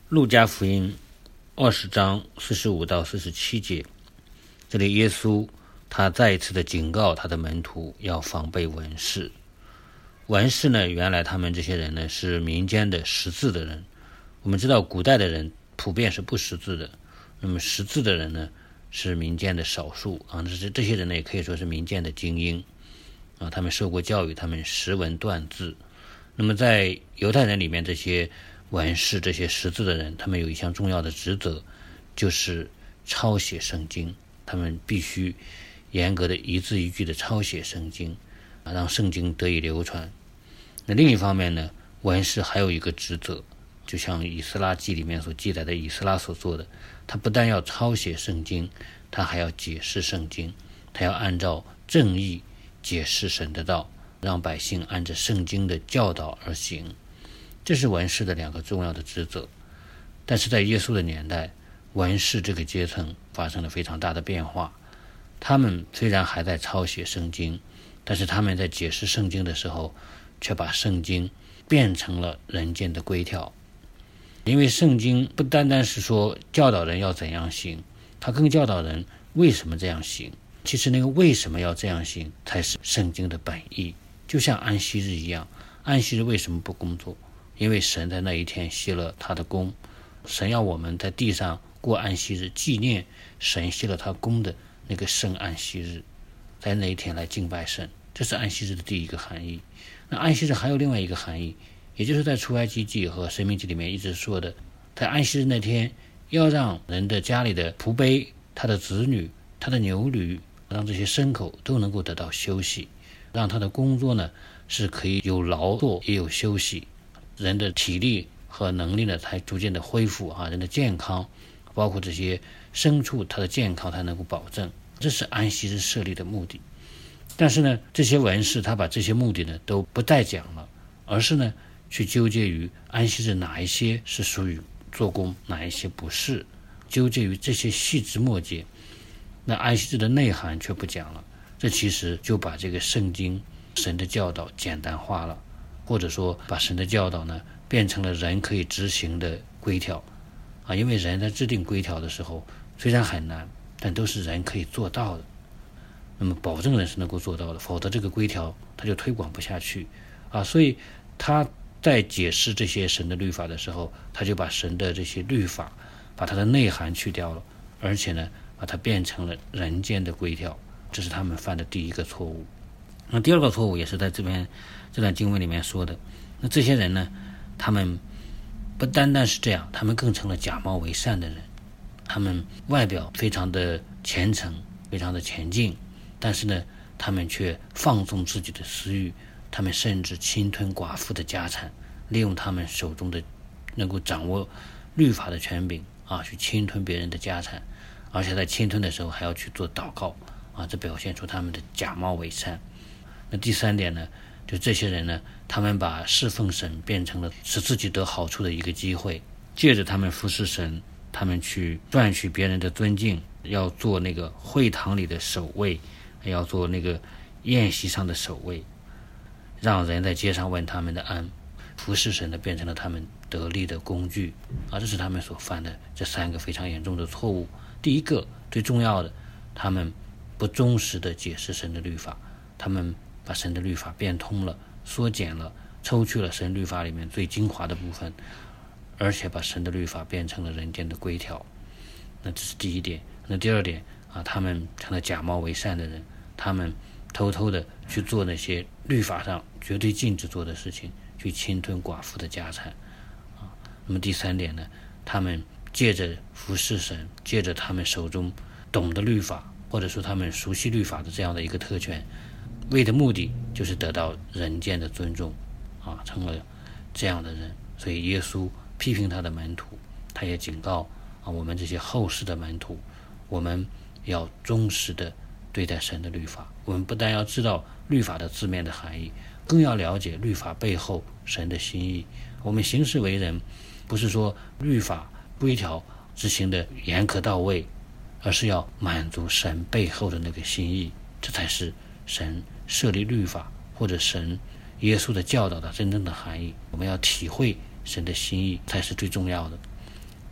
路加福音20章45到47节，这里耶稣他再一次的警告他的门徒要防备文士。文士呢，原来他们这些人呢是民间的识字的人。我们知道古代的人普遍是不识字的，那么识字的人呢是民间的少数啊，这些人呢也可以说是民间的精英啊，他们受过教育，他们识文断字。那么在犹太人里面，这些文士，这些识字的人，他们有一项重要的职责，就是抄写圣经。他们必须严格的一字一句的抄写圣经啊，让圣经得以流传。那另一方面呢，文士还有一个职责，就像以斯拉记里面所记载的以斯拉所做的，他不但要抄写圣经，他还要解释圣经，他要按照正义解释神的道，让百姓按着圣经的教导而行。这是文士的两个重要的职责。但是在耶稣的年代，文士这个阶层发生了非常大的变化。他们虽然还在抄写圣经，但是他们在解释圣经的时候，却把圣经变成了人间的规条。因为圣经不单单是说教导人要怎样行，他更教导人为什么这样行。其实那个为什么要这样行才是圣经的本意。就像安息日一样，安息日为什么不工作？因为神在那一天歇了他的工，神要我们在地上过安息日，纪念神歇了他工的那个圣安息日，在那一天来敬拜神，这是安息日的第一个含义。那安息日还有另外一个含义，也就是在出埃及记和申命记里面一直说的，在安息日那天要让人的家里的仆婢、他的子女、他的牛驴，让这些牲口都能够得到休息，让他的工作呢是可以有劳作也有休息，人的体力和能力呢才逐渐的恢复啊，人的健康，包括这些牲畜它的健康才能够保证，这是安息日设立的目的。但是呢，这些文士他把这些目的呢都不再讲了，而是呢去纠结于安息日哪一些是属于做工，哪一些不是，纠结于这些细枝末节。那安息日的内涵却不讲了，这其实就把这个圣经神的教导简单化了，或者说把神的教导呢变成了人可以执行的规条啊。因为人在制定规条的时候虽然很难，但都是人可以做到的，那么保证人是能够做到的，否则这个规条他就推广不下去啊。所以他在解释这些神的律法的时候，他就把神的这些律法把它的内涵去掉了，而且呢把它变成了人间的规条，这是他们犯的第一个错误。那第二个错误也是在这段经文里面说的，那这些人呢，他们不单单是这样，他们更成了假冒为善的人。他们外表非常的虔诚，非常的前进，但是呢他们却放纵自己的私欲，他们甚至侵吞寡妇的家产，利用他们手中的能够掌握律法的权柄啊，去侵吞别人的家产，而且在侵吞的时候还要去做祷告啊，这表现出他们的假冒伪善。那第三点呢，就这些人呢，他们把侍奉神变成了使自己得好处的一个机会，借着他们服侍神，他们去赚取别人的尊敬，要做那个会堂里的守卫，要做那个宴席上的守卫，让人在街上问他们的安。服侍神的变成了他们得力的工具啊，这是他们所犯的这三个非常严重的错误。第一个最重要的，他们不忠实的解释神的律法，他们把神的律法变通了，缩减了，抽去了神律法里面最精华的部分，而且把神的律法变成了人间的规条。那这是第一点。那第二点啊，他们成了假冒为善的人，他们偷偷的去做那些律法上绝对禁止做的事情，去侵吞寡妇的家产啊。那么第三点呢，他们借着服侍神，借着他们手中懂得律法，或者说他们熟悉律法的这样的一个特权，为的目的就是得到人间的尊重啊，成了这样的人。所以耶稣批评他的门徒，他也警告啊我们这些后世的门徒，我们要忠实的对待神的律法。我们不但要知道律法的字面的含义，更要了解律法背后神的心意。我们行事为人，不是说律法规条执行的严苛到位，而是要满足神背后的那个心意，这才是神设立律法或者神耶稣的教导的真正的含义。我们要体会神的心意才是最重要的。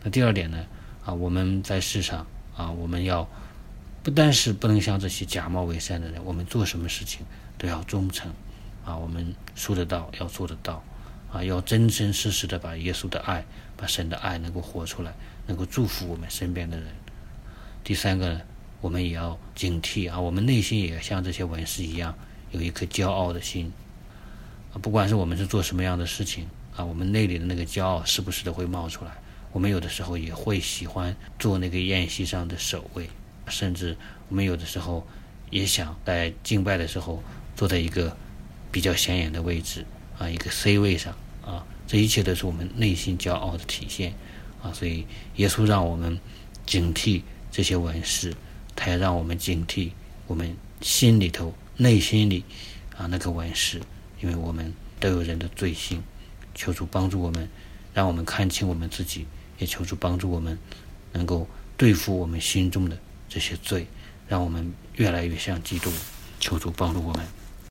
那第二点呢，我们在世上我们要不单是不能像这些假冒伪善的人，我们做什么事情都要忠诚我们说得到要做得到要真真实实的把耶稣的爱，把神的爱能够活出来，能够祝福我们身边的人。第三个呢，我们也要警惕我们内心也像这些文士一样，有一颗骄傲的心不管是我们是做什么样的事情我们内里的那个骄傲时不时的会冒出来。我们有的时候也会喜欢做那个宴席上的首位，甚至我们有的时候也想在敬拜的时候坐在一个比较显眼的位置一个 C 位上这一切都是我们内心骄傲的体现所以耶稣让我们警惕这些文士，他也让我们警惕我们心里头内心里那个文士，因为我们都有人的罪性。求主帮助我们，让我们看清我们自己，也求主帮助我们能够对付我们心中的这些罪，让我们越来越像基督。求主帮助我们。